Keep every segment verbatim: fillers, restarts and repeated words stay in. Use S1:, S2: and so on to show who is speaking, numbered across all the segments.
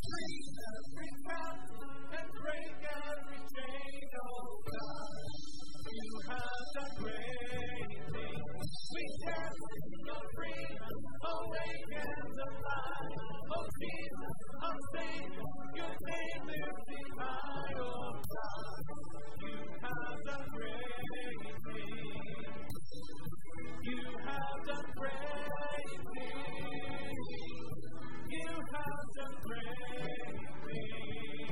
S1: Free every captive and break every chain, oh God. You have done great things. We dance in your freedom, awake and alive. Oh Jesus, our Savior, your name lifted high, oh God. You have done great things. You have done great things. You have done great things.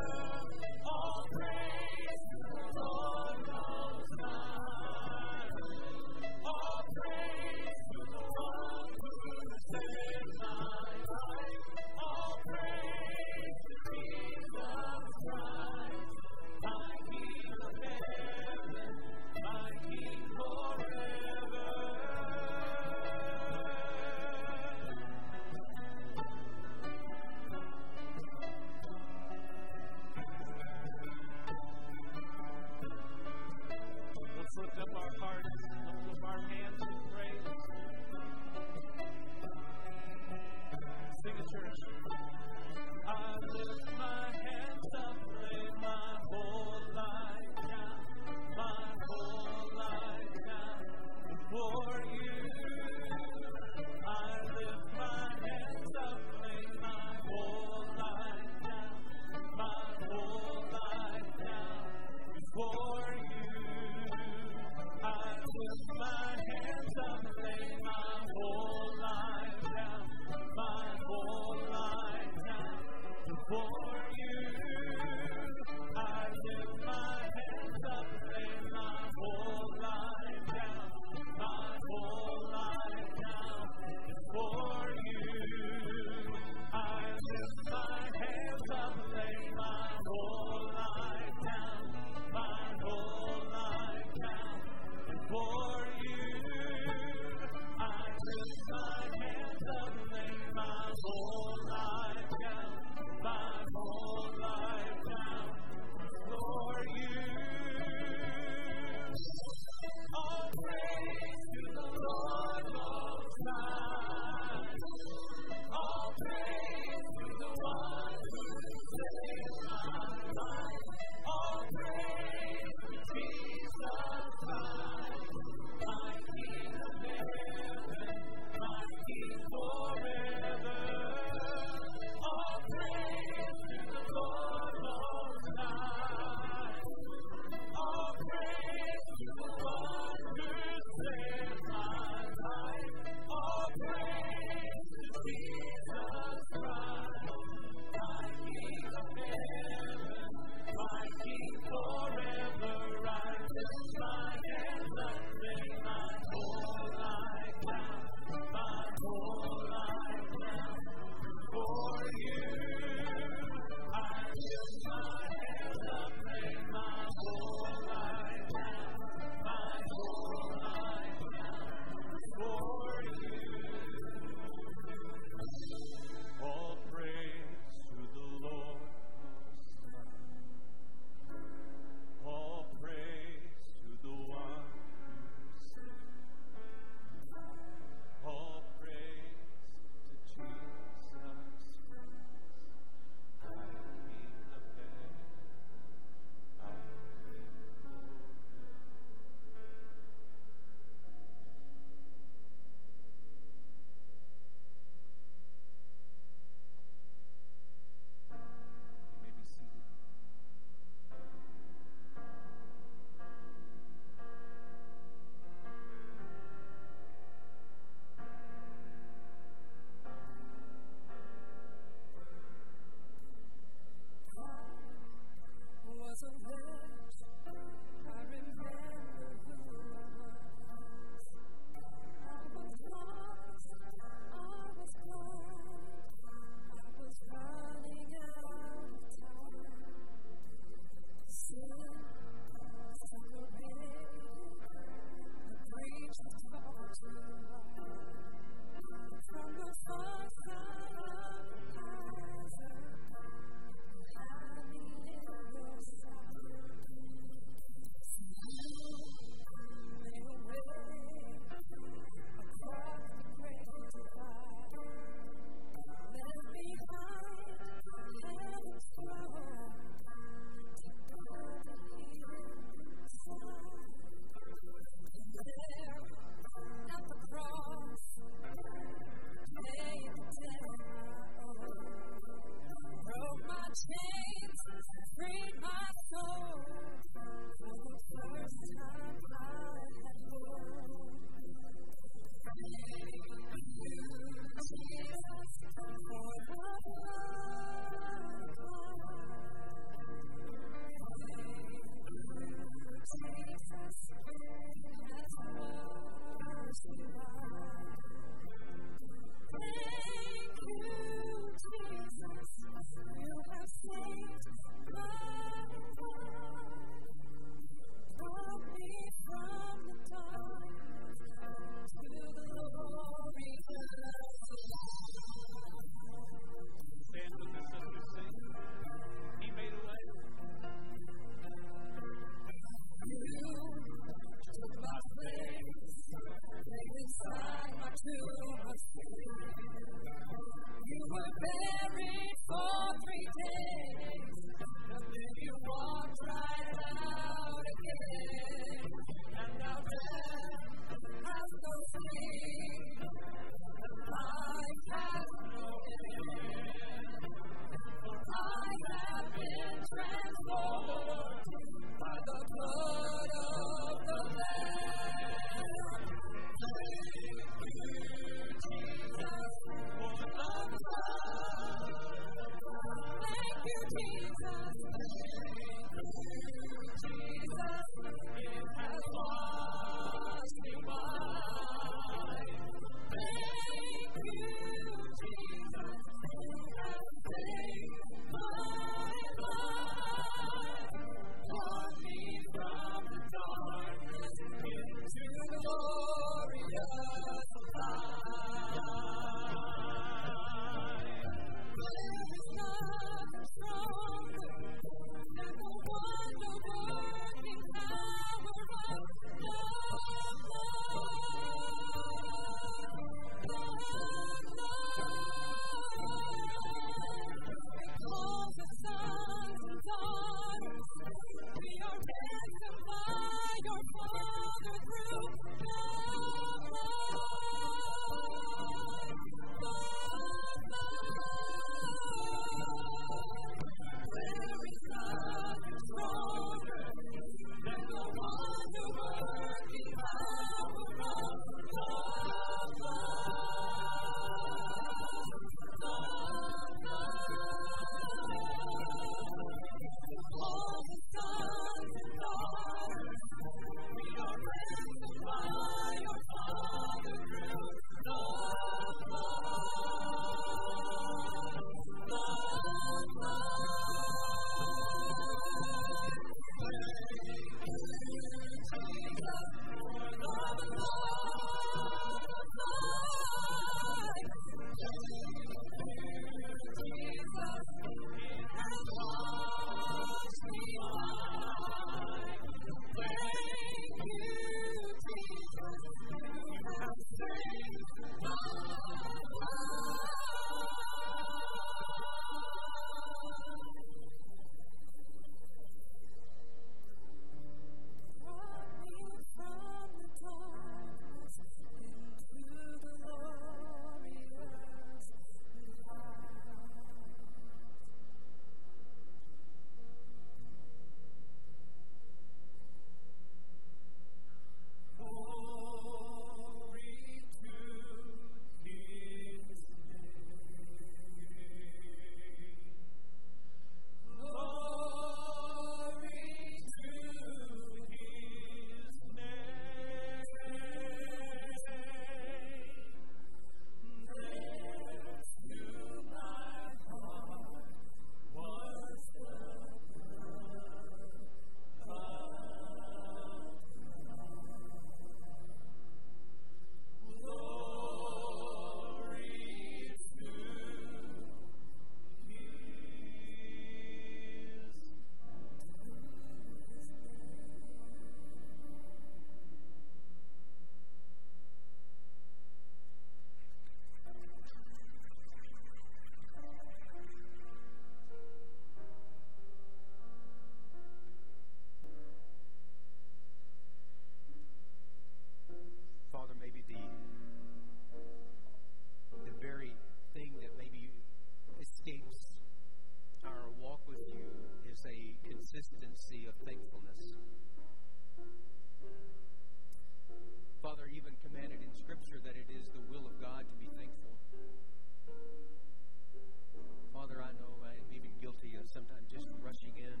S2: sometimes just rushing in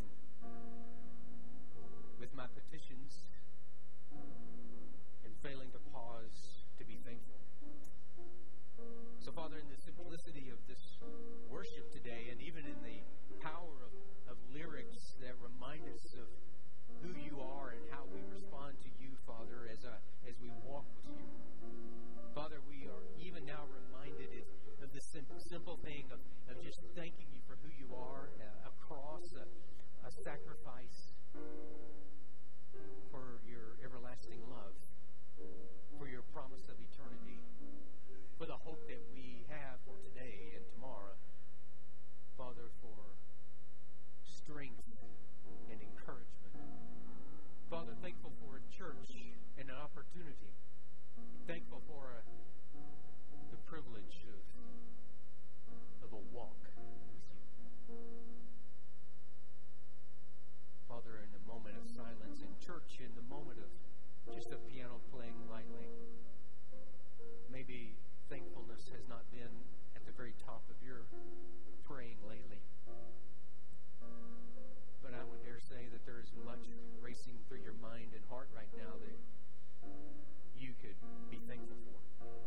S2: with my petitions and failing to pause to be thankful. So, Father, in the simplicity of this worship today, and even in the power of, of lyrics that remind us of who you are and how we respond to you, Father, as a, as we walk with you. Father, we are even now reminded of the simple, simple thing of, of just thanking you for who you are, a, a cross, a, a sacrifice, for your everlasting love, for your promise of eternity, for the hope that we have for today and tomorrow. Father, for strength and encouragement. Father, thankful for a church and an opportunity. Thankful for a, the privilege of, of a walk with you. Father, in the moment of silence in church, in the moment of just a piano playing lightly, maybe thankfulness has not been at the very top of your praying lately. But I would dare say that there is much racing through your mind and heart right now that you could be thankful for.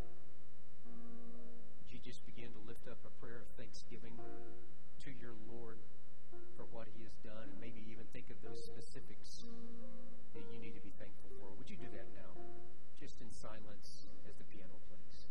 S2: Would you just begin to lift up a prayer of thanksgiving to your Lord for what he has done, and maybe even think of those specifics that you need to be thankful for? Would you do that now, just in silence as the piano plays?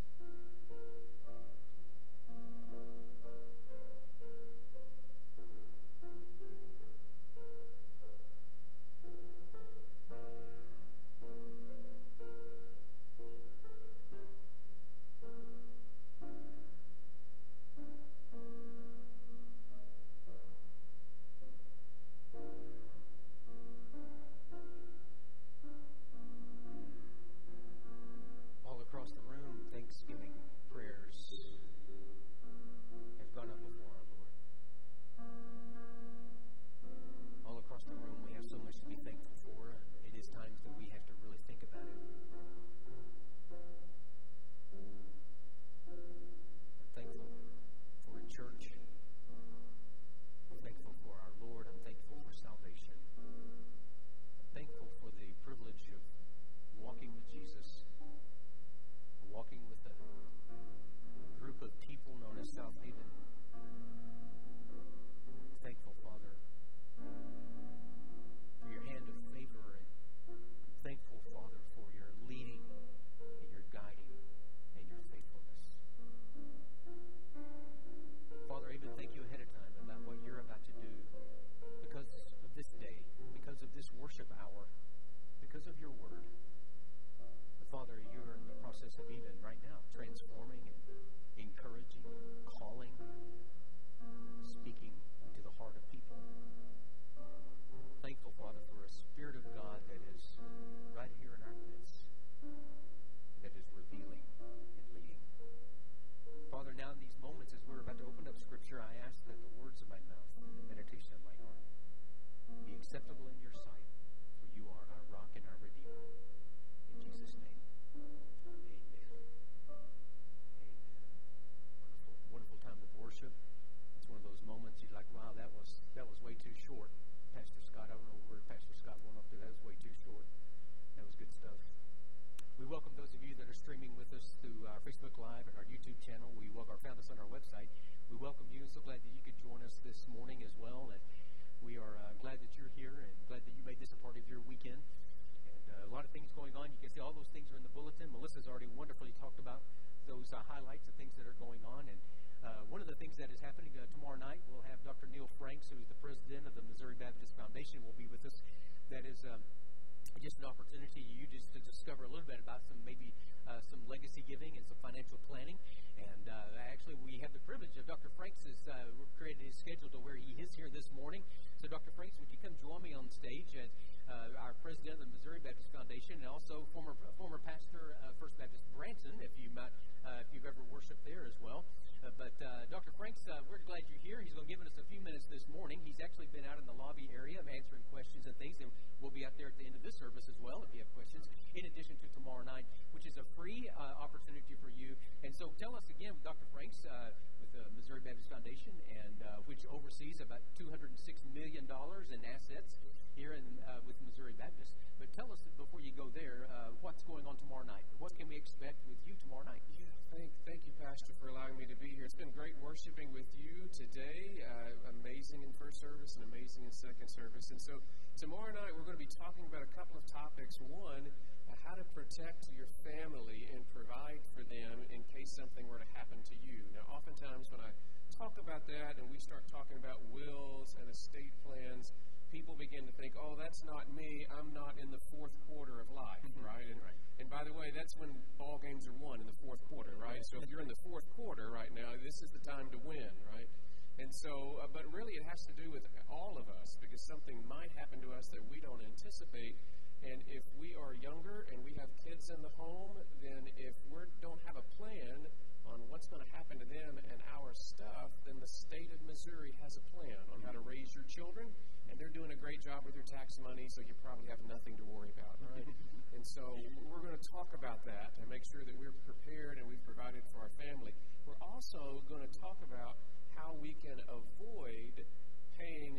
S2: Missouri Baptist Foundation, and uh, which oversees about two hundred six million dollars in assets here in, uh, with Missouri Baptist. But tell us, before you go there, uh, what's going on tomorrow night? What can we expect with you tomorrow night?
S3: Yeah, thank, thank you, Pastor, for allowing me to be here. It's been great worshiping with you today. Uh, amazing in first service and amazing in second service. And so tomorrow night we're going to be talking about a couple of topics. One, uh, how to protect your family and provide for them in case something were to happen to you. Now, oftentimes when I talk about that and we start talking about wills and estate plans, people begin to think, oh, that's not me. I'm not in the fourth quarter of life, mm-hmm. right? And, right? and by the way, that's when ball games are won, in the fourth quarter, right? So if you're in the fourth quarter right now, this is the time to win, right? And so, uh, but really it has to do with all of us, because something might happen to us that we don't anticipate. And if we are younger and we have kids in the home, then if we don't have a plan on what's going to happen to them and our stuff, then the state of Missouri has a plan on how to raise your children. And they're doing a great job with your tax money, so you probably have nothing to worry about, right? And so we're going to talk about that and make sure that we're prepared and we've provided for our family. We're also going to talk about how we can avoid paying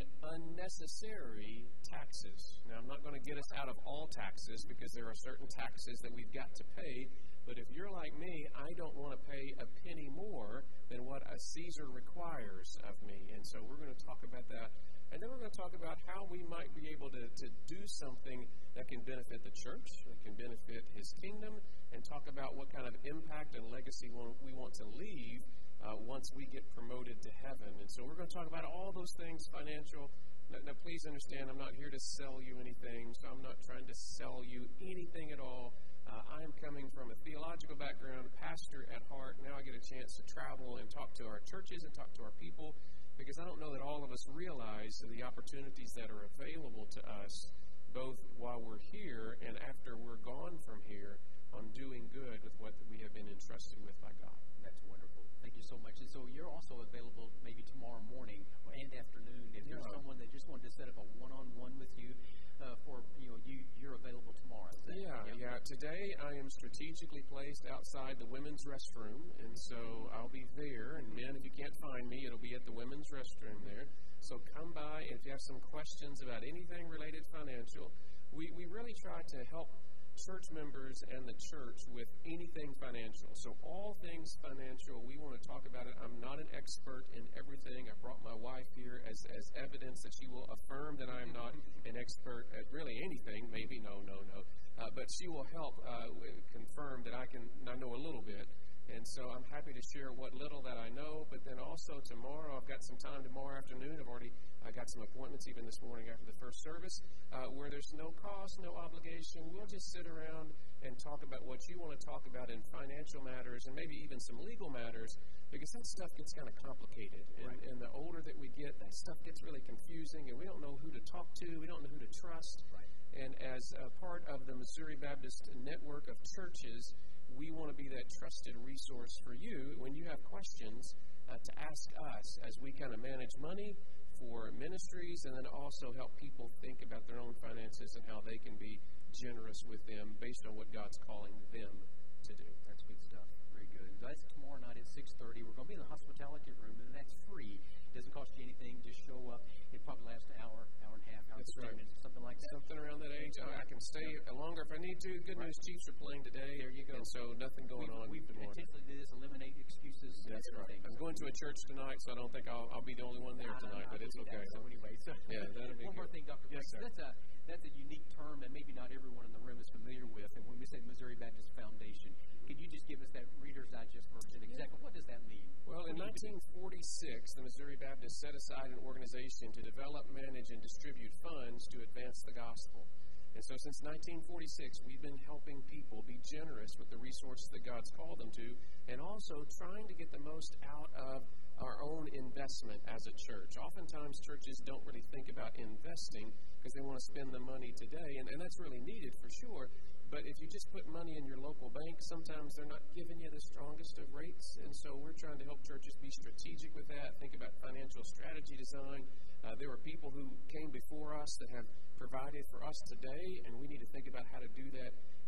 S3: unnecessary taxes. Now, I'm not going to get us out of all taxes, because there are certain taxes that we've got to pay. But if you're like me, I don't want to pay a penny more than what a Caesar requires of me. And so we're going to talk about that. And then we're going to talk about how we might be able to, to do something that can benefit the church, that can benefit His kingdom, and talk about what kind of impact and legacy we want to leave uh, once we get promoted to heaven. And so we're going to talk about all those things, financial. Now, now, please understand, I'm not here to sell you anything, so I'm not trying to sell you anything at all. Uh, I am coming from a theological background, pastor at heart. Now I get a chance to travel and talk to our churches and talk to our people, because I don't know that all of us realize the opportunities that are available to us, both while we're here and after we're gone from here, on doing good with what we have been entrusted with by God.
S2: That's wonderful. Thank you so much. And so you're also available maybe tomorrow morning and afternoon. If there's yeah. someone that just wanted to set up a one-on-one with you, uh, for you know, you you're available tomorrow.
S3: Yeah, yeah. Today I am strategically placed outside the women's restroom, and so I'll be there. And men, if you can't find me, it'll be at the women's restroom there. So come by, and if you have some questions about anything related financial, we we really try to help church members and the church with anything financial. So all things financial, we want to talk about it. I'm not an expert in everything. I brought my wife here as, as evidence that she will affirm that I am not an expert at really anything. Maybe, no, no, no. Uh, but she will help uh, confirm that I can I know a little bit. And so I'm happy to share what little that I know. But then also tomorrow, I've got some time tomorrow afternoon. I've already I got some appointments even this morning after the first service uh, where there's no cost, no obligation. We'll just sit around and talk about what you want to talk about in financial matters and maybe even some legal matters, because that stuff gets kind of complicated. And,
S2: right.
S3: and the older that we get, that stuff gets really confusing, and we don't know who to talk to. We don't know who to trust.
S2: Right.
S3: And as a part of the Missouri Baptist network of churches, we want to be that trusted resource for you when you have questions uh, to ask us as we kind of manage money for ministries, and then also help people think about their own finances and how they can be generous with them based on what God's calling them to do.
S2: That's good stuff. Very good. That's tomorrow night at six thirty. We're going to be in the hospitality room, and that's free. It doesn't cost you anything. Just show up. It probably lasts an hour, hour and a half, hour
S3: That's right.
S2: minutes, something like that.
S3: Something around that age. I, I can stay longer if I need to. Good
S2: right.
S3: news, Chiefs are playing today.
S2: There you go.
S3: And so nothing going
S2: we,
S3: on.
S2: We've intentionally did this, eliminate excuses.
S3: That's right. I'm going to a church tonight, so I don't think I'll, I'll be the only one there tonight, but it's okay.
S2: So anyway, so
S3: yeah, that'll be
S2: one
S3: good.
S2: more thing, Doctor
S3: Yes, sir.
S2: That's a that's a unique term that maybe not everyone in the room is familiar with. And when we say Missouri Baptist Foundation, can you just give us that Reader's Digest version? Exactly what does that mean?
S3: Well, in nineteen forty-six, the Missouri Baptists set aside an organization to develop, manage, and distribute funds to advance the gospel. And so since nineteen forty-six, we've been helping people be generous with the resources that God's called them to, and also trying to get the most out of our own investment as a church. Oftentimes, churches don't really think about investing because they want to spend the money today, and, and that's really needed for sure. But if you just put money in your local bank, sometimes they're not giving you the strongest of rates. And so we're trying to help churches be strategic with that, think about financial strategy design. Uh, there are people who came before us that have provided for us today, and we need to think about how to do that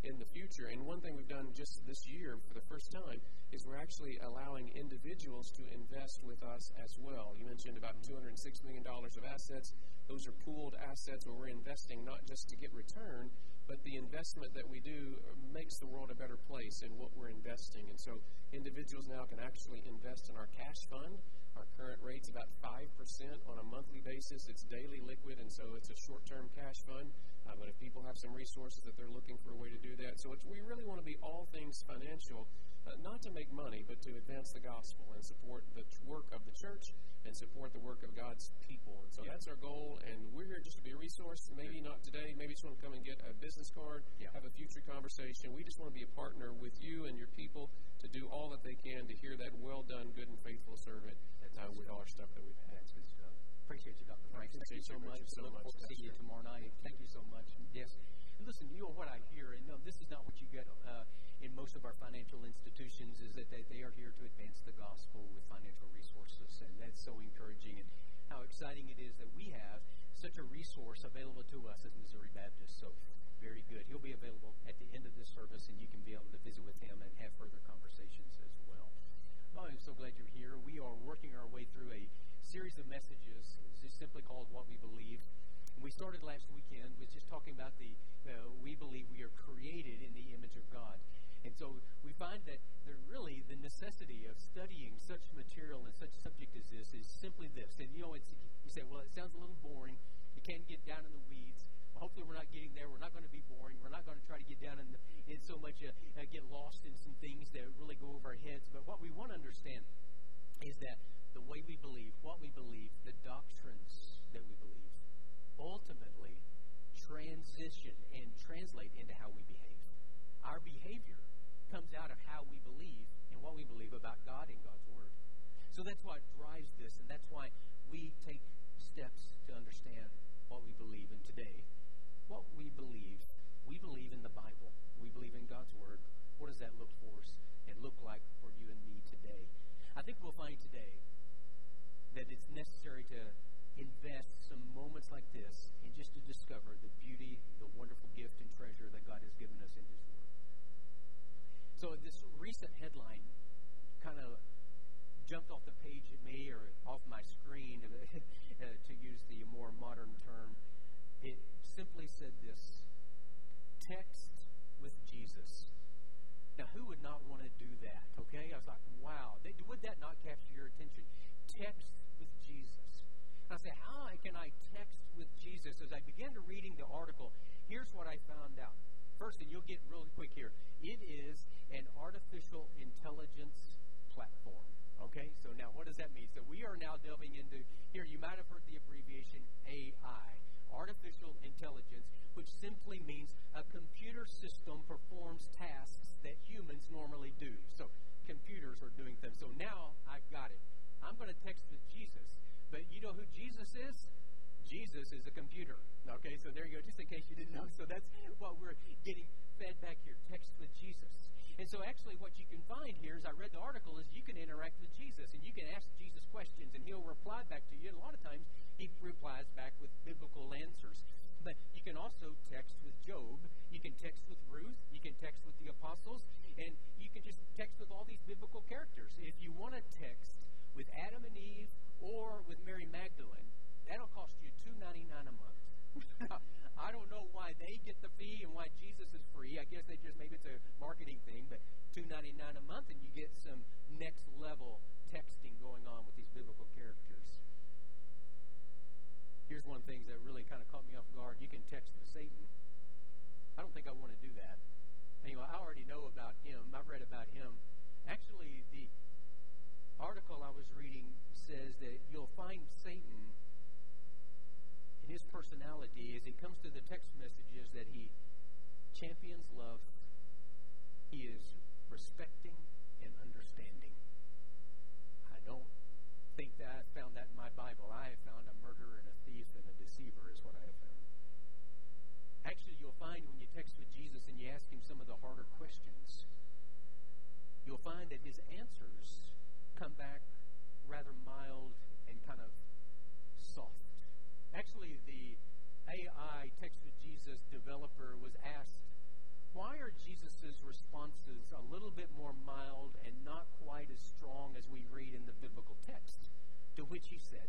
S3: in the future. And one thing we've done just this year for the first time is we're actually allowing individuals to invest with us as well. You mentioned about two hundred six million dollars of assets. Those are pooled assets where we're investing not just to get return, but the investment that we do makes the world a better place in what we're investing. And so individuals now can actually invest in our cash fund. Our current rate's about five percent on a monthly basis. It's daily liquid, and so it's a short-term cash fund. Uh, but if people have some resources that they're looking for a way to do that. So it's, we really want to be all things financial, uh, not to make money, but to advance the gospel and support the t- work of the church and support the work of God's people. And so
S2: yeah.
S3: that's our goal, and we're here just to be a resource. Maybe not today. Maybe just want to come and get a business card,
S2: yeah.
S3: have a future conversation. We just want to be a partner with you and your people to do all that they can to hear that well-done, good and faithful servant uh, with all our stuff that we've had.
S2: That's good stuff. Appreciate you, Doctor Frank. Thank you so much.
S3: so
S2: Look
S3: much,
S2: forward to seeing you tomorrow night. Thank you so much. Yes. And listen, you know what I hear, and no, this is not what you get uh, in most of our financial institutions, is that they, they are here to advance the gospel with financial resources, and that's so encouraging. And how exciting it is that we have such a resource available to us as Missouri Baptists. So very good. He'll be available at the end of this service, and you can be able to visit with him and have further conversations as well. Oh, I'm so glad you're here. We are working our way through a series of messages, just simply called What We Believe. And we started last weekend with just talking about the, uh, we believe we are created in the image of God. And so we find that there really the necessity of studying such material and such subject as this is simply this. And you know, it's, you say, well, it sounds a little boring. You can't get down in the weeds. Well, hopefully we're not getting there. We're not going to be boring. We're not going to try to get down in, the, in so much, uh, uh, get lost in some things that really go over our heads. But what we want to understand is that the way we believe, what we believe, the doctrines that we believe, ultimately transition and translate into how we behave. Our behavior comes out of how we believe and what we believe about God and God's Word. So that's what drives this, and that's why we take steps to understand what we believe. And today, what we believe, we believe in the Bible. We believe in God's Word. What does that look for us and look like for you and me today? I think we'll find today that it's necessary to invest some moments like this and just to discover the beauty, the wonderful gift and treasure that God has given us in His Word. So this recent headline kind of jumped off the page at me or off my screen, uh, to use the more modern term. It simply said this: text with Jesus. Now, who would not want to do that? Okay, I was like, wow, they, would that not capture your attention? Text with Jesus. And I said, how can I text with Jesus? As I began to reading the article, here's what I found out. First, and you'll get really quick here, it is an artificial intelligence platform. Okay, so now what does that mean? So we are now delving into, here you might have heard the abbreviation A I, artificial intelligence, which simply means a computer system performs tasks that humans normally do. So computers are doing things. So now I've got it. I'm going to text with Jesus, but you know who Jesus is? Jesus is a computer. Okay, so there you go, just in case you didn't know. So that's what we're getting fed back here, text with Jesus. And so actually what you can find here, as I read the article, is you can interact with Jesus, and you can ask Jesus questions, and He'll reply back to you. And a lot of times He replies back with biblical answers. But you can also text with Job. You can text with Ruth. You can text with the apostles. And you can just text with all these biblical characters. If you want to text with Adam and Eve or with Mary Magdalene, that'll cost you two dollars and ninety-nine cents a month. I don't know why they get the fee and why Jesus is free. I guess they just, maybe it's a marketing thing, but two dollars and ninety-nine cents a month, and you get some next level texting going on with these biblical characters. Here's one of the things that really kind of caught me off guard. You can text with Satan. I don't think I want to do that. Anyway, I already know about him. I've read about him. Actually, the article I was reading says that you'll find Satan in his personality as he comes to the text messages that he champions love, he is respecting and understanding. I don't think that I found that in my Bible. I have found a murderer and a thief and a deceiver is what I have found. Actually, you'll find when you text with Jesus and you ask him some of the harder questions, you'll find that his answers come back rather mild and kind of soft. Actually, the A I Text with Jesus developer was asked, why are Jesus' responses a little bit more mild and not quite as strong as we read in the biblical text? To which he said,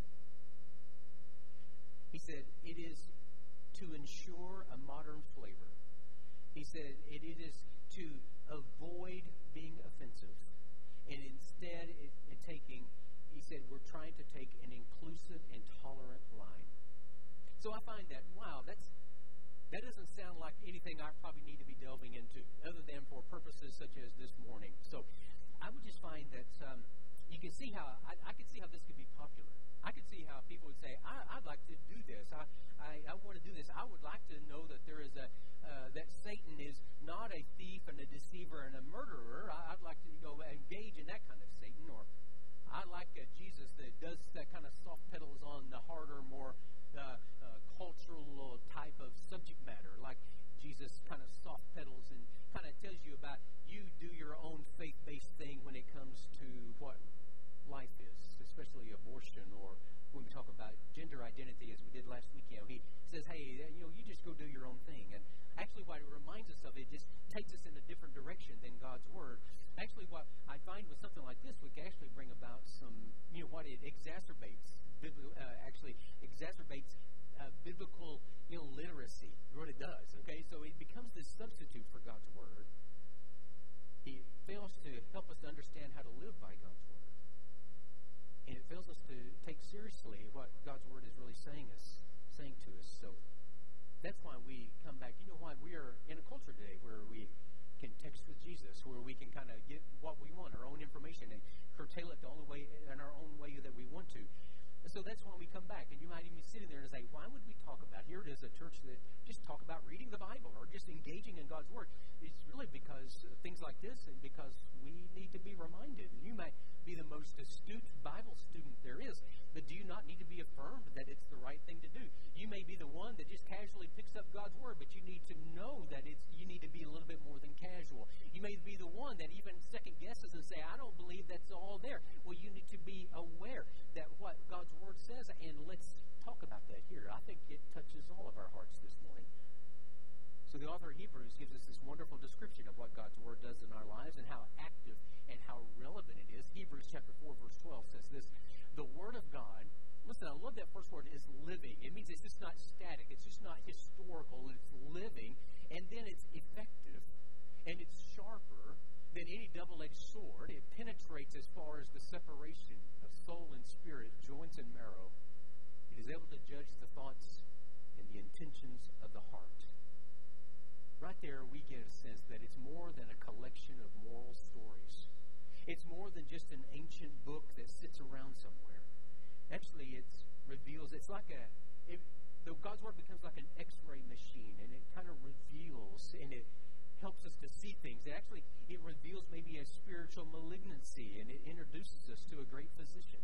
S2: he said, it is to ensure a modern flavor. He said, it is to avoid being offensive. And instead, it, it taking, he said, we're trying to take an inclusive and tolerant line. So I find that, wow, that's that doesn't sound like anything I probably need to be delving into, other than for purposes such as this morning. So I would just find that um, you can see how, I, I could see how this could be popular. I could see how people would say, I, I'd like to do this. I, I, I want to do this. I would like to know that there is a, uh, that Satan is not a thief and a deceiver and a murderer. I, I'd like to go engage in that kind of Satan. Or I like a Jesus that does that kind of soft pedals on the harder, more uh, uh, cultural type of subject matter. Like Jesus kind of soft pedals and kind of tells you about you do your own faith-based thing when it comes to what life is, especially abortion, or when we talk about gender identity, as we did last week. You know, he says, hey, you know, you just go do your own thing. And actually what it reminds us of, it just takes us in a different direction than God's Word. Actually, what I find with something like this, we can actually bring about some, you know, what it exacerbates, uh, actually exacerbates uh, biblical, you know, literacy, what it does, okay? So it becomes this substitute for God's Word. He fails to help us to understand how to live by God's Word. And it fails us to take seriously what God's Word is really saying us, saying to us. So that's why we come back. You know why we are in a culture today where we can text with Jesus, where we can kind of get what we want, our own information, and curtail it the only way, in our own way that we want to. And so that's why we come back. And you might even be sitting there and say, why would we talk about, here it is a church that just talk about reading the Bible or just engaging in God's Word. It's really because uh, things like this, and because we need to be reminded. And you might be the most astute Bible student there is, but do you not need to be affirmed that it's the right thing to do? You may be the one that just casually picks up God's Word, but you need to know that it's you need to be a little bit more than casual. You may be the one that even second guesses and say, I don't believe that's all there. Well, you need to be aware that what God's Word says, and let's talk about that here. I think it touches all of our hearts this morning. So the author of Hebrews gives us this wonderful description of what God's Word does in our lives and how active and how relevant it is. Hebrews chapter four, verse twelve says this, the Word of God, listen, I love that first word, is living. It means it's just not static. It's just not historical. It's living. And then it's effective. And it's sharper than any double-edged sword. It penetrates as far as the separation of soul and spirit, joints and marrow. It is able to judge the thoughts and the intentions of the heart. Right there, we get a sense that it's more than a collection of moral stories. It's more than just an ancient book that sits around somewhere. Actually, it reveals, it's like a, it, the God's Word becomes like an x-ray machine, and it kind of reveals, and it helps us to see things. It actually, it reveals maybe a spiritual malignancy, and it introduces us to a great physician.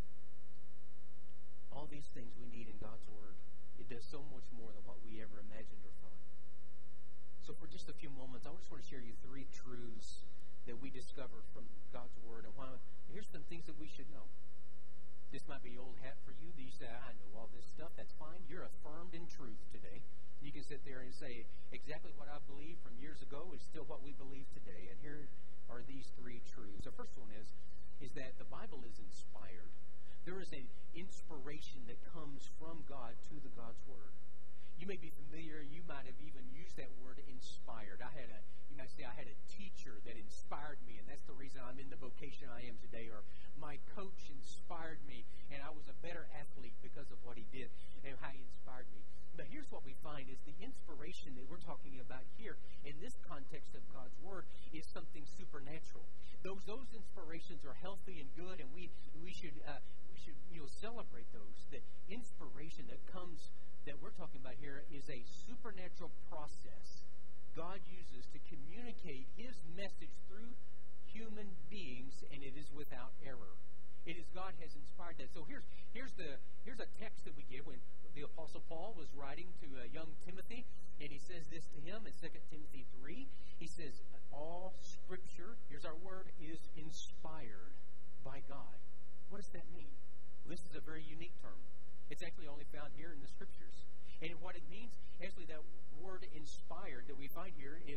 S2: All these things we need in God's Word. It does so much more than what we ever imagined or thought. So for just a few moments, I just want to share you three truths that we discover from God's Word. And why, here's some things that we should know. This might be old hat for you. You say, I know all this stuff. That's fine. You're affirmed in truth today. You can sit there and say, exactly what I believed from years ago is still what we believe today. And here are these three truths. The first one is, is that the Bible is inspired. There is an inspiration that comes from God to the God's Word. You may be familiar, you might have even used that word inspired. I had a, you might say, I had a teacher that inspired me, and that's the reason I'm in the vocation I am today. Or my coach inspired me, and I was a better athlete because of what he did and how he inspired me. But here's what we find is the inspiration that we're talking about here in this context of God's Word is something supernatural. Those those inspirations are healthy and good, and we we should uh, we should you know celebrate those. The inspiration that comes that we're talking about here is a supernatural process God uses to communicate His message through human beings, and it is without error. It is God has inspired that. So here's here's the here's a text that we give when the Apostle Paul was writing to uh, young Timothy, and he says this to him in Second Timothy three. He says, all Scripture, here's our word, is inspired by God. What does that mean? Well, this is a very unique term. It's actually only found here in the Scriptures. And what it means, actually, that word inspired that we find here is,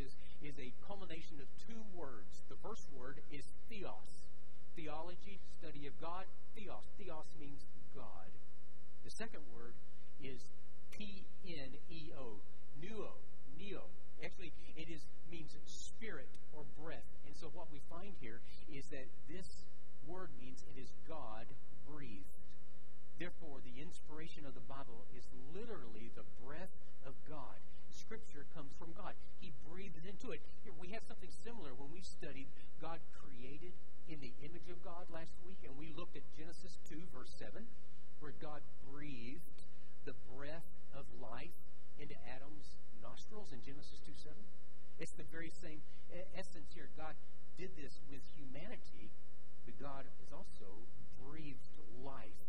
S2: is a culmination of two words. The first word is theos. Theology, study of God. Theos. Theos means God. The second word is P N E O. Nuo. Neo. Actually, it is means spirit or breath. And so what we find here is that this word means it is God-breathed. Therefore, the inspiration of the Bible is literally the breath of God. Scripture comes from God. He breathed into it. Here, we have something similar when we studied God created in the image of God last week, and we looked at Genesis two, verse seven, where God breathed the breath of life into Adam's nostrils in Genesis two seven. It's the very same essence here. God did this with humanity, but God has also breathed life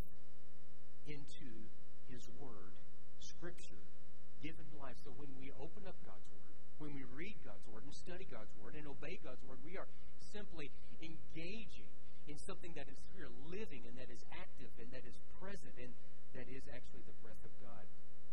S2: into His Word, Scripture, given life. So when we open up God's Word, when we read God's Word and study God's Word and obey God's Word, we are simply engaging in something that is here, living, and that is active, and that is present, and that is actually the breath of God.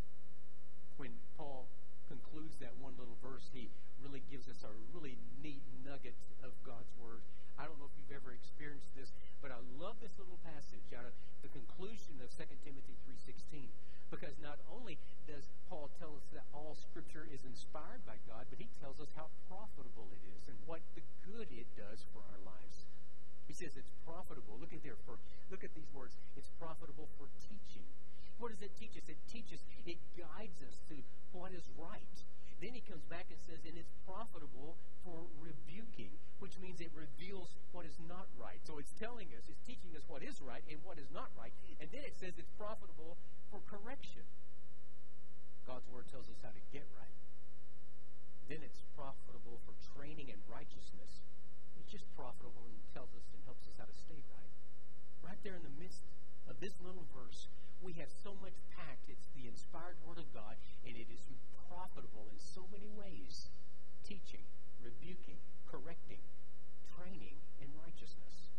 S2: When Paul concludes that one little verse, he really gives us a really neat nugget of God's Word. I don't know if you've ever experienced this, but I love this little passage out of the conclusion of Second Timothy three sixteen, because not only does Paul tell us that all Scripture is inspired by God, but he tells us how profitable it is and what the good it does for our lives. He says it's profitable. Look at there. For look at these words. It's profitable for teaching. What does it teach us? It teaches, it guides us to what is right. Then he comes back and says, and it's profitable for rebuking, which means it reveals what is not right. So it's telling us, it's teaching us what is right and what is not right. And then it says it's profitable for correction. God's Word tells us how to get right. Then it's profitable for training in righteousness. It's just profitable and tells us and helps us how to stay right. Right there in the midst of this little verse, we have so much packed. It's the inspired Word of God, and it is profitable in so many ways. Teaching, rebuking, correcting, training in righteousness.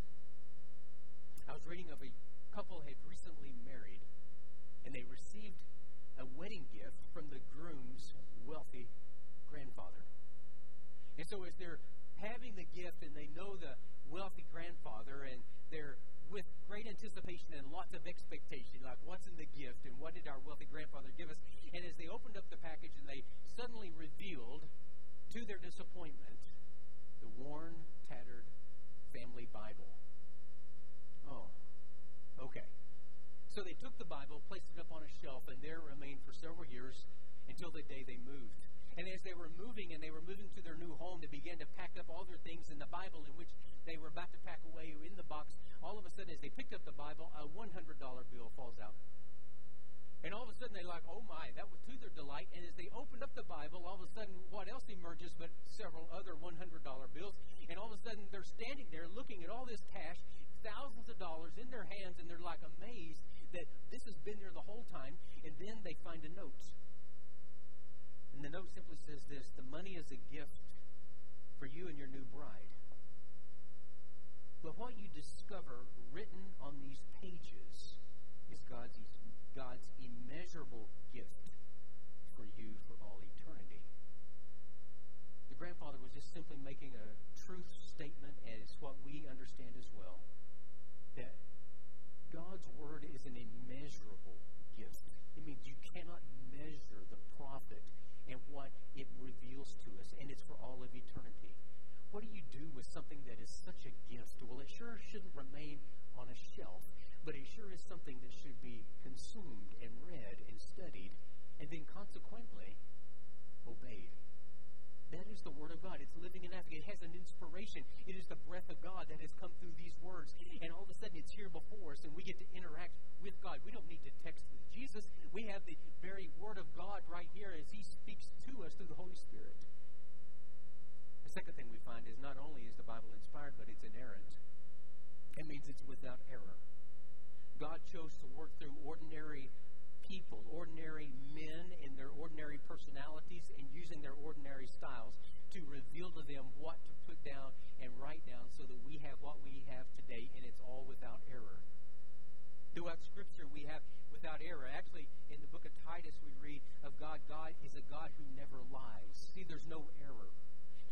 S2: I was reading of a couple had recently married, and they received a wedding gift from the groom's wealthy grandfather. And so as they're having the gift, and they know the wealthy grandfather, and they're with great anticipation and lots of expectation, like what's in the gift and what did our wealthy grandfather give us. And as they opened up the package, and they suddenly revealed, to their disappointment, the worn, tattered family Bible. Oh, okay. So they took the Bible, placed it up on a shelf, and there it remained for several years until the day they moved. And as they were moving, and they were moving to their new home, they began to pack up all their things in the Bible in which they were about to pack away in the box. All of a sudden, as they picked up the Bible, a one hundred dollar bill falls out. And all of a sudden, they're like, oh my, that was to their delight. And as they opened up the Bible, all of a sudden, what else emerges but several other one hundred dollar bills? And all of a sudden, they're standing there looking at all this cash, thousands of dollars in their hands, and they're like amazed that this has been there the whole time. And then they find a note. And the note simply says this: the money is a gift for you and your new bride. But what you discover written on these pages is God's, God's immeasurable gift for you for all eternity. The grandfather was just simply making a truth statement, and it's what we understand as well, that God's Word is an immeasurable gift. It means you cannot measure the profit and what it reveals to us, and it's for all of eternity. What do you do with something that is such a gift? Well, it sure shouldn't remain on a shelf, but it sure is something that should be consumed and read and studied, and then consequently obeyed. That is the Word of God. It's living and active. It has an inspiration. It is the breath of God that has come through these words, and all of a sudden it's here before us, and we get to interact with God. We don't need to text with Jesus. We have the very Word of God right here as He speaks to us through the Holy Spirit. The second thing we find is not only is the Bible inspired, but it's inerrant. It means it's without error. God chose to work through ordinary people, ordinary men in their ordinary personalities and using their ordinary styles to reveal to them what to put down and write down so that we have what we have today, and it's all without error. Throughout Scripture, we have without error. Actually, in the book of Titus, we read of God, God is a God who never lies. See, there's no error.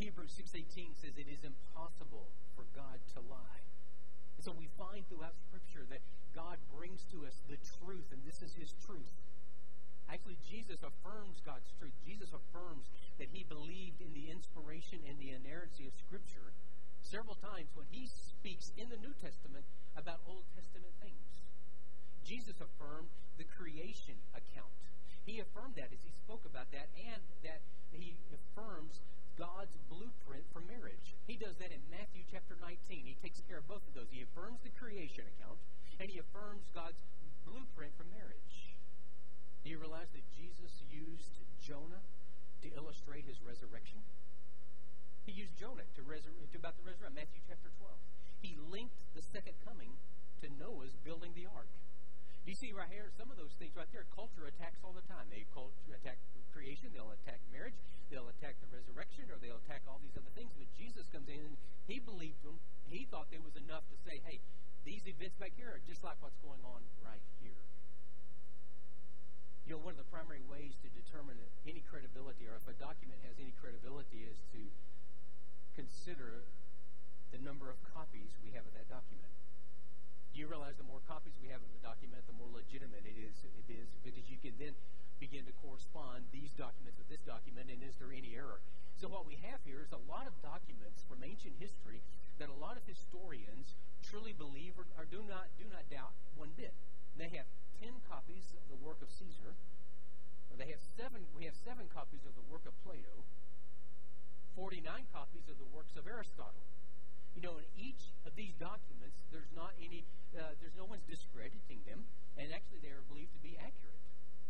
S2: Hebrews six eighteen says it is impossible for God to lie. And so we find throughout Scripture that God brings to us the truth, and this is His truth. Actually, Jesus affirms God's truth. Jesus affirms that He believed in the inspiration and the inerrancy of Scripture several times when He speaks in the New Testament about Old Testament things. Jesus affirmed the creation account. He affirmed that as He spoke about that, and that He affirms God's blueprint for marriage. He does that in Matthew chapter nineteen. He takes care of both of those. He affirms the creation account, and He affirms God's blueprint for marriage. Do you realize that Jesus used Jonah to illustrate His resurrection? He used Jonah to resur- about the resurrection. Matthew chapter twelve. He linked the second coming to Noah's building the ark. You see right here, some of those things right there, culture attacks all the time. They culture attack creation, they'll attack marriage, they'll attack the resurrection, or they'll attack all these other things. But Jesus comes in and He believed them. He thought there was enough to say, hey, these events back here are just like what's going on right here. You know, one of the primary ways to determine any credibility, or if a document has any credibility, is to consider the number of copies we have of that document. Do you realize the more copies we have of the document, the more legitimate it is, it is because you can then begin to correspond these documents with this document, and is there any error? So what we have here is a lot of documents from ancient history that a lot of historians truly believe or, or do not do not doubt one bit. They have ten copies of the work of Caesar, or they have seven. We have seven copies of the work of Plato, forty-nine copies of the works of Aristotle. You know, in each of these documents, there's not any, uh, there's no one's discrediting them, and actually they are believed to be accurate.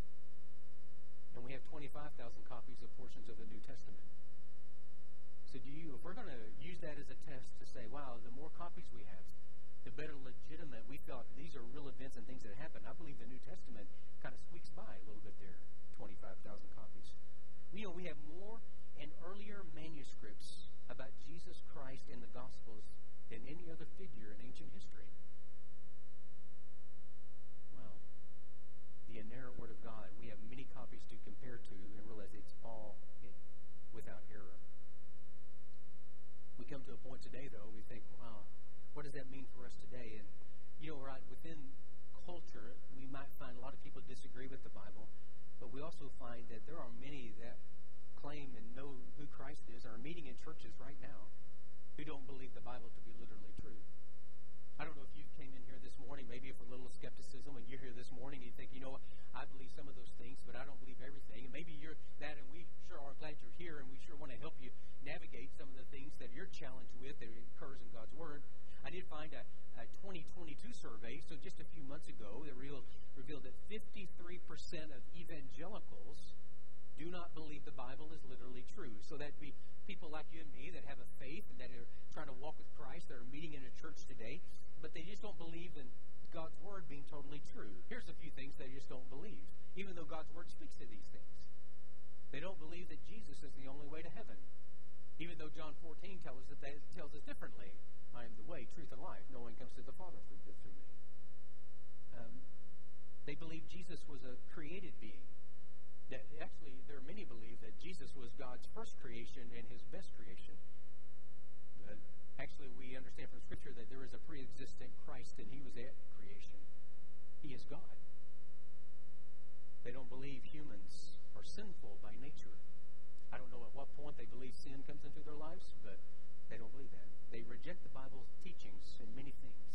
S2: And we have twenty-five thousand copies of portions of the New Testament. So do you, if we're going to use that as a test to say, wow, the more copies we have, the better legitimate we felt these are real events and things that happen, I believe the New Testament kind of squeaks by a little bit there, twenty-five thousand copies. You know, we have more and earlier manuscripts about Jesus Christ in the Gospels than any other figure in ancient history. Wow. The inerrant Word of God. We have many copies to compare to and realize it's all it, without error. We come to a point today, though, we think, wow, what does that mean for us today? And, you know, right, within culture, we might find a lot of people disagree with the Bible, but we also find that there are many that claim and know who Christ is, are meeting in churches right now who don't believe the Bible to be literally true. I don't know if you came in here this morning, maybe with a little skepticism, and you're here this morning and you think, you know what, I believe some of those things, but I don't believe everything. And maybe you're that, and we sure are glad you're here, and we sure want to help you navigate some of the things that you're challenged with that occurs in God's Word. I did find a, a twenty twenty-two survey, so just a few months ago, that revealed, revealed that fifty-three percent of evangelicals do not believe the Bible is literally true. So that'd be people like you and me that have a faith and that are trying to walk with Christ, that are meeting in a church today, but they just don't believe in God's Word being totally true. Here's a few things they just don't believe, even though God's Word speaks to these things. They don't believe that Jesus is the only way to heaven, even though John fourteen tells us that that tells us differently. I am the way, truth, and life. No one comes to the Father through, through me. Um, they believe Jesus was a created being. That actually, there are many believe that Jesus was God's first creation and His best creation. Uh, actually, we understand from Scripture that there is a pre-existent Christ and He was at creation. He is God. They don't believe humans are sinful by nature. I don't know at what point they believe sin comes into their lives, but they don't believe that. They reject the Bible's teachings in many things.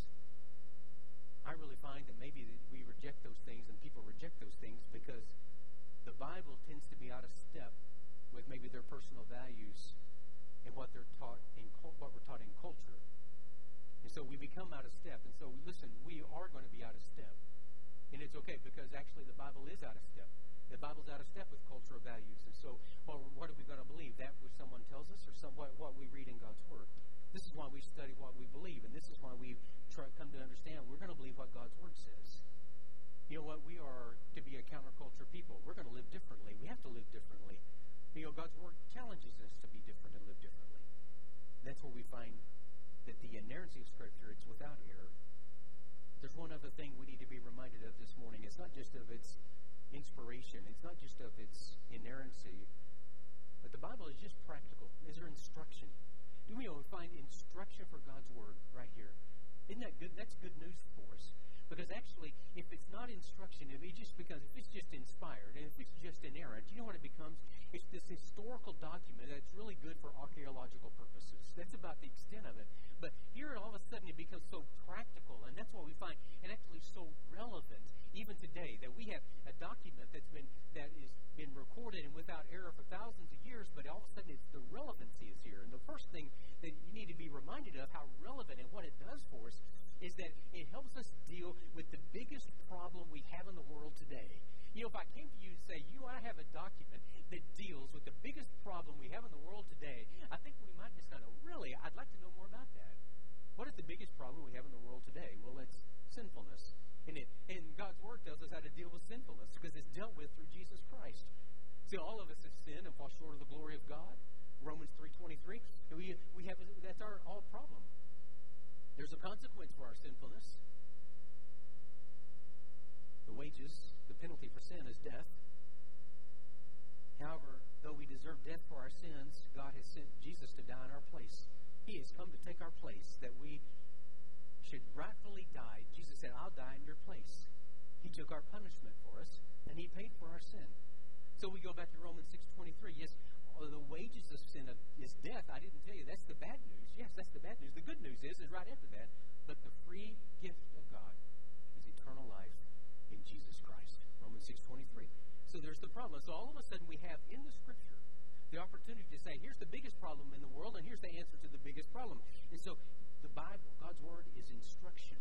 S2: I really find that maybe we reject those things and people reject those things because the Bible tends to be out of step with maybe their personal values and what they're taught in what we're taught in culture. And so we become out of step. And so, listen, we are going to be out of step. And it's okay because actually the Bible is out of step. The Bible's out of step with cultural values. And so, well, what are we going to believe? That which someone tells us or some, what, what we read in God's Word? This is why we study what we believe. And this is why we try come to understand we're going to believe what God's Word says. You know what? We are to be a counterculture people. We're going to live differently. We have to live differently. You know, God's Word challenges us to be different and live differently. That's where we find that the inerrancy of Scripture, it's without error. There's one other thing we need to be reminded of this morning. It's not just of its inspiration. It's not just of its inerrancy. But the Bible is just practical. These are instructions. that's good news for us. Because actually, if it's not instruction, if it's just because if it's just inspired and if it's just inerrant, you know what it becomes? It's this historical document that's really good for archaeological purposes. That's about the extent of it. But here, all of a sudden, it becomes so practical, and that's what we find, and actually so relevant, even today, that we have a document that's been that is been recorded and without error for thousands of years. But all of a sudden, it's the relevancy is here, and the first thing that you need to be reminded of how relevant and what it does for us is that it helps us deal with the biggest problem we have in the world today. You know, if I came to you and say, you know, I have a document that deals with the biggest problem we have in the world today, I think we might just kind of, really, I'd like to know more about that. What is the biggest problem we have in the world today? Well, it's sinfulness. And, it, and God's Word tells us how to deal with sinfulness because it's dealt with through Jesus Christ. See, all of us have sinned and fall short of the glory of God. Romans three twenty-three. And we, we have, that's our all problem. There's a consequence for our sinfulness. The wages, the penalty for sin is death. However, though we deserve death for our sins, God has sent Jesus to die in our place. He has come to take our place, that we should rightfully die. Jesus said, I'll die in your place. He took our punishment for us, and He paid for our sin. So we go back to Romans six twenty-three. Yes, the wages of sin is death. I didn't tell you. That's the bad news. Yes, that's the bad news. The good news is, is right after that, but the free gift of God is eternal life in Jesus Christ. Romans six twenty-three. So there's the problem. So all of a sudden we have in the Scripture the opportunity to say, here's the biggest problem in the world, and here's the answer to the biggest problem. And so the Bible, God's Word, is instruction.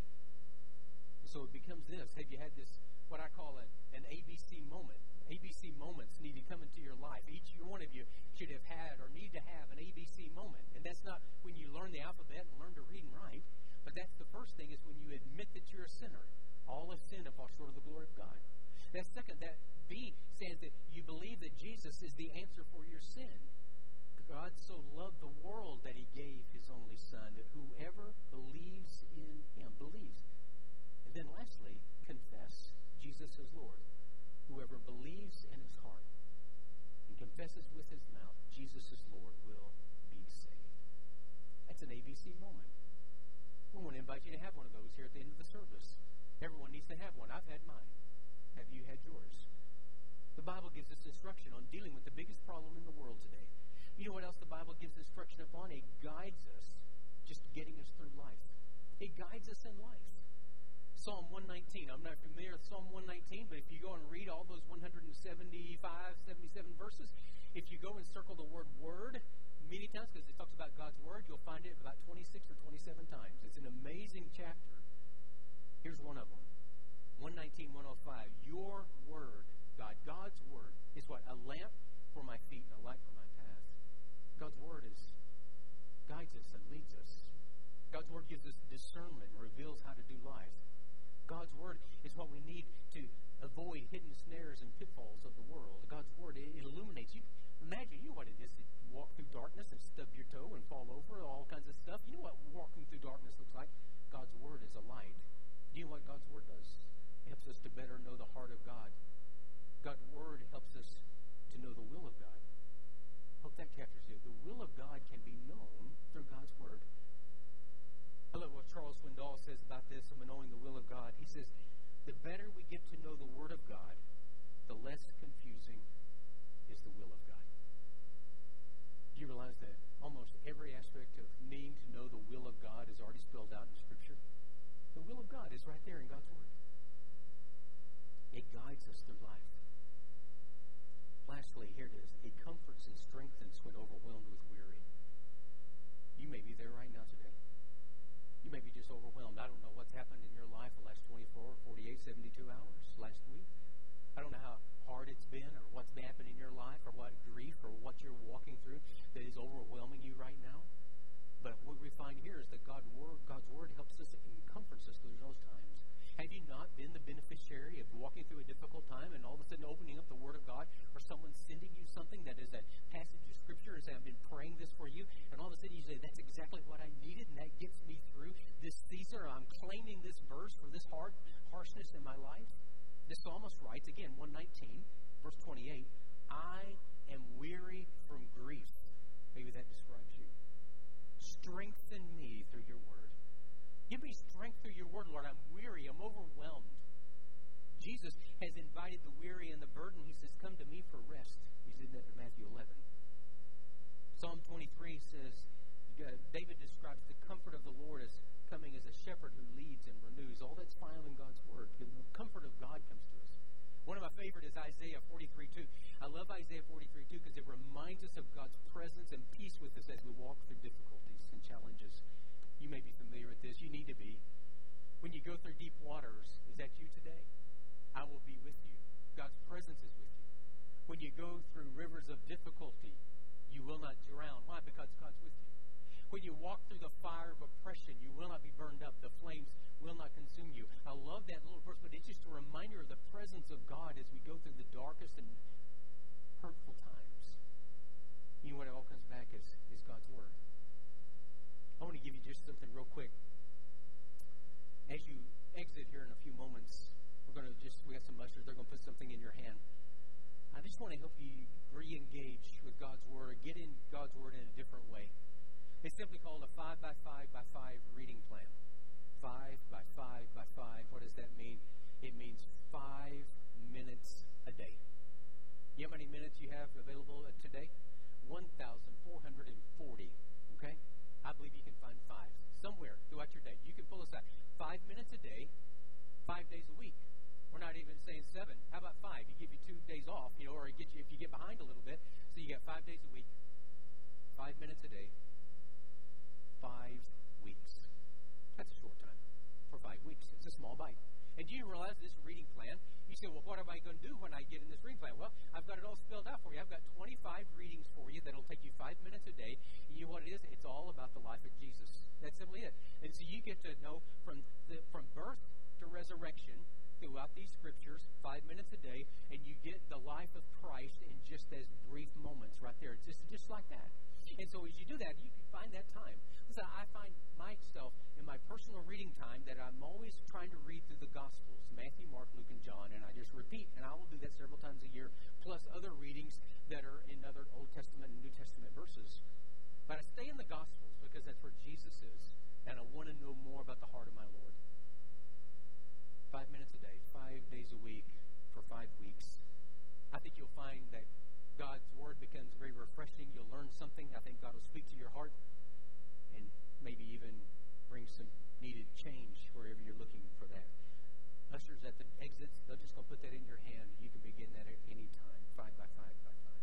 S2: And so it becomes this. Have you had this, what I call a, an A B C moment? A B C moments need to come into your life. Each one of you should have had or need to have an A B C moment. And that's not when you learn the alphabet and learn to read and write, but that's the first thing is when you admit that you're a sinner. All have sinned and fall short of the glory of God. That second, that B says that you believe that Jesus is the answer for your sin. God so loved the world that He gave His only Son, that whoever believes in Him, believes. And then lastly, confess Jesus as Lord. Whoever believes in his heart and confesses with his mouth Jesus is Lord will be saved. That's an A B C moment. We want to invite you to have one of those here at the end of the service. Everyone needs to have one. I've had mine. Have you had yours? The Bible gives us instruction on dealing with the biggest problem in the world today. You know what else the Bible gives instruction upon? It guides us just getting us through life. It guides us in life. Psalm one nineteen. I'm not familiar with Psalm one nineteen, but if you go and read all those one seventy-five, seventy-seven verses, if you go and circle the word word many times, because it talks about God's Word, you'll find it about twenty-six or twenty-seven times. It's an amazing chapter. Here's one of them. one nineteen, one oh five. Your Word, God, God's Word, is what? A lamp for my feet and a light for my path. God's Word is guides us and leads us. God's Word gives us discernment and reveals how to do life. God's Word is what we need to avoid hidden snares and pitfalls of the world. God's Word, it, it illuminates. You imagine, you know what it is to walk through darkness and stub your toe and fall over, all kinds of stuff. You know what walking through darkness looks like? God's Word is a light. You know what God's Word does? It helps us to better know the heart of God. God's Word helps us to know the will of God. I hope that captures it. The will of God can be known through God's Word. I love what Charles Swindoll says about this, of knowing the will of God. He says, the better we get to know the Word of God, the less confusing is the will of God. Do you realize that almost every aspect of needing to know the will of God is already spelled out in Scripture? The will of God is right there in God's Word. It guides us through life. Lastly, here it is. It comforts and strengthens when overwhelmed with weary. You may be there right now today. You may be just overwhelmed. I don't know what's happened in your life the last twenty-four, forty-eight, seventy-two hours, last week. I don't know how hard it's been or what's been happening in your life or what grief or what you're walking through that is overwhelming you right now. But what we find here is that God word, God's Word helps us and comforts us through those times. Have you not been the beneficiary of walking through a difficult time and all of a sudden opening up the Word of God, or someone sending you something that is a passage of Scripture and say, I've been praying this for you, and all of a sudden you say, that's exactly what I needed, and that gets me through this season, or I'm claiming this verse for this hard harshness in my life? The psalmist writes, again, one nineteen, verse twenty-eight, I am weary from grief. Maybe that describes you. Strengthen me through your Word. Give me strength through your Word. When you go through rivers of difficulty, you will not drown. Why? Because God's with you. When you walk through the fire of oppression, you will not be burned up. The flames will not consume you. I love that little verse, but it's just a reminder of the presence of God as we go through the darkest and hurtful times. You know what it all comes back is, is God's Word. I want to give you just something real quick. As you exit here in a few moments, we're going to just, we have some ushers, they're going to put something in your hand. I just want to help you re-engage with God's Word or get in God's Word in a different way. It's simply called a five by five by five reading plan. Five by five by five. What does that mean? It means five minutes a day. You know how many minutes you have available today? one thousand four hundred forty. Okay? I believe you can find five somewhere throughout your day. You can pull aside five minutes a day, five days a week. We're not even saying seven. How about five? You give you two days off, you know, or get you if you get behind a little bit. So you got five days a week, five minutes a day, five weeks. That's a short time for five weeks. It's a small bite. And do you realize this reading plan? You say, well, what am I going to do when I get in this reading plan? Well, I've got it all spelled out for you. I've got twenty-five readings for you that'll take you five minutes a day. You know what it is? It's all about the life of Jesus. That's simply it. And so you get to know from the, from birth to resurrection throughout these scriptures, five minutes a day, and you get the life of Christ in just as brief moments right there. It's just, just like that. And so as you do that, you can find that time. Listen, I find myself in my personal reading time that I'm always trying to read through the Gospels, Matthew, Mark, Luke, and John, and I just repeat, and I will do that several times a year, plus other readings that are in other Old Testament and New Testament verses. But I stay in the Gospels because that's where Jesus is, and I want to know more about the heart of my Lord. Five minutes a day, five days a week, for five weeks. I think you'll find that God's Word becomes very refreshing. You'll learn something. I think God will speak to your heart and maybe even bring some needed change wherever you're looking for that. Ushers at the exits, they're just going to put that in your hand. You can begin that at any time, five by five by five.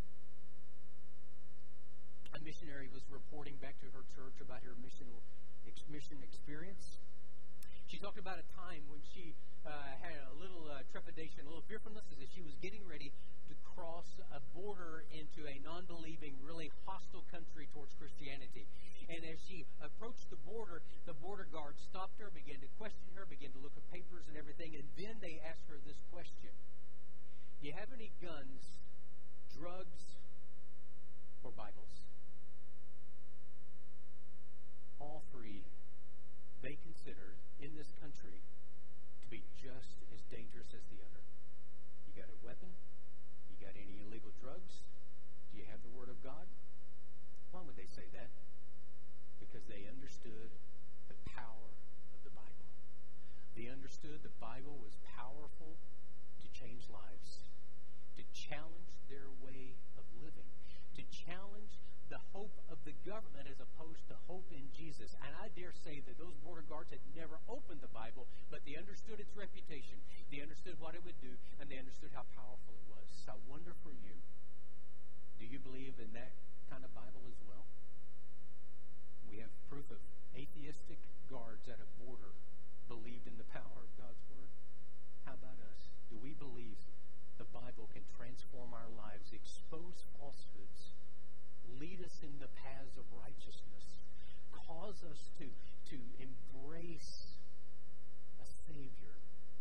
S2: A missionary was reporting back to her church about her missional, mission experience. She talked about a time when she uh, had a little uh, trepidation, a little fearfulness as she was getting ready to cross a border into a non-believing, really hostile country towards Christianity. And as she approached the border, the border guard stopped her, began to question her, began to look at papers and everything, and then they asked her this question: do you have any guns, drugs, or Bibles? All three they considered in this country to be just as dangerous as the other. You got a weapon? You got any illegal drugs? Do you have the Word of God? Why would they say that? Because they understood the power of the Bible. They understood the Bible was powerful to change lives, to challenge their way of living, to challenge the hope of the government as opposed to hope in Jesus. And I dare say that those border guards had never opened the Bible, but they understood its reputation. They understood what it would do, and they understood how powerful it was. So I wonder for you, do you believe in that kind of Bible as well? We have proof of atheistic guards at a border believed in the power of God's Word. How about us? Do we believe the Bible can transform our lives, expose falsehoods, lead us in the paths of righteousness, cause us to, to embrace a Savior,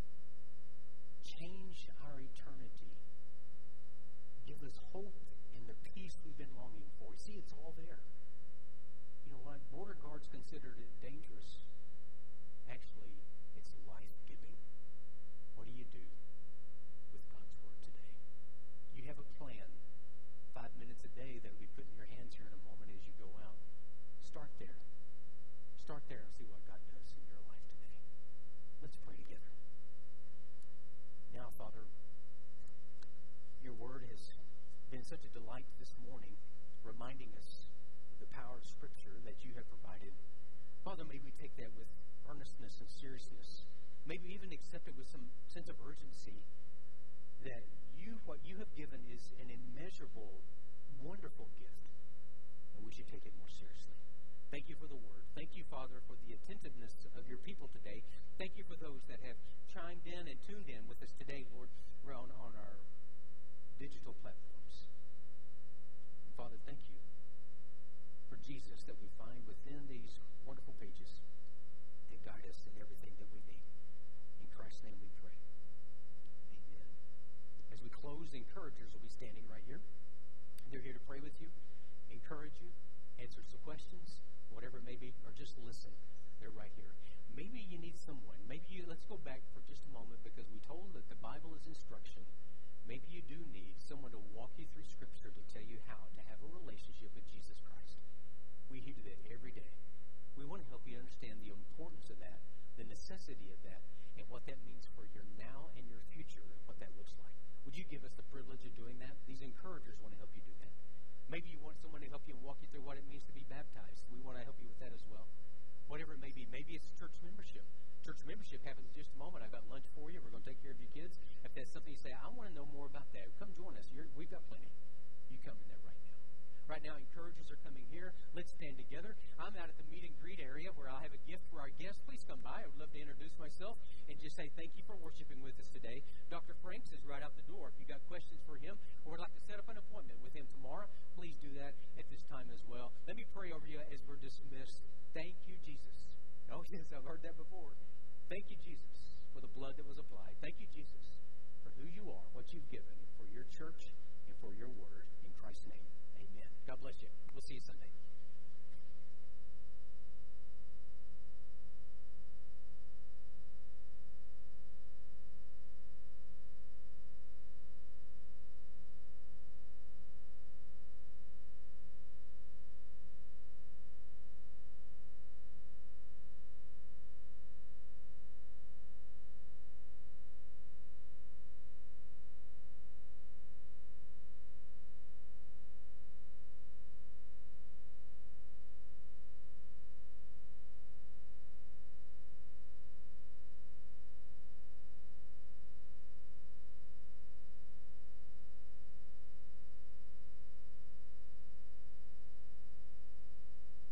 S2: change our eternity, give us hope in the peace we've been longing for? See, it's all there. You know what? Border guards considered it dangerous. Actually, it's life-giving. What do you do with God's Word today? You have a plan, five minutes a day that will be put in your hands here in a moment as you go out. Start there. Start there and see what God does in your life today. Let's pray together. Now, Father, your Word has been such a delight this morning, reminding us of the power of Scripture that you have provided. Father, may we take that with earnestness and seriousness. Maybe even accept it with some sense of urgency that you, what you have given is an immeasurable, wonderful gift, and we should take it more seriously. Thank you for the Word. Thank you, Father, for the attentiveness of your people today. Thank you for those that have chimed in and tuned in with us today, Lord, on, on our digital platform. Christ's name, amen. God bless you. We'll see you Sunday.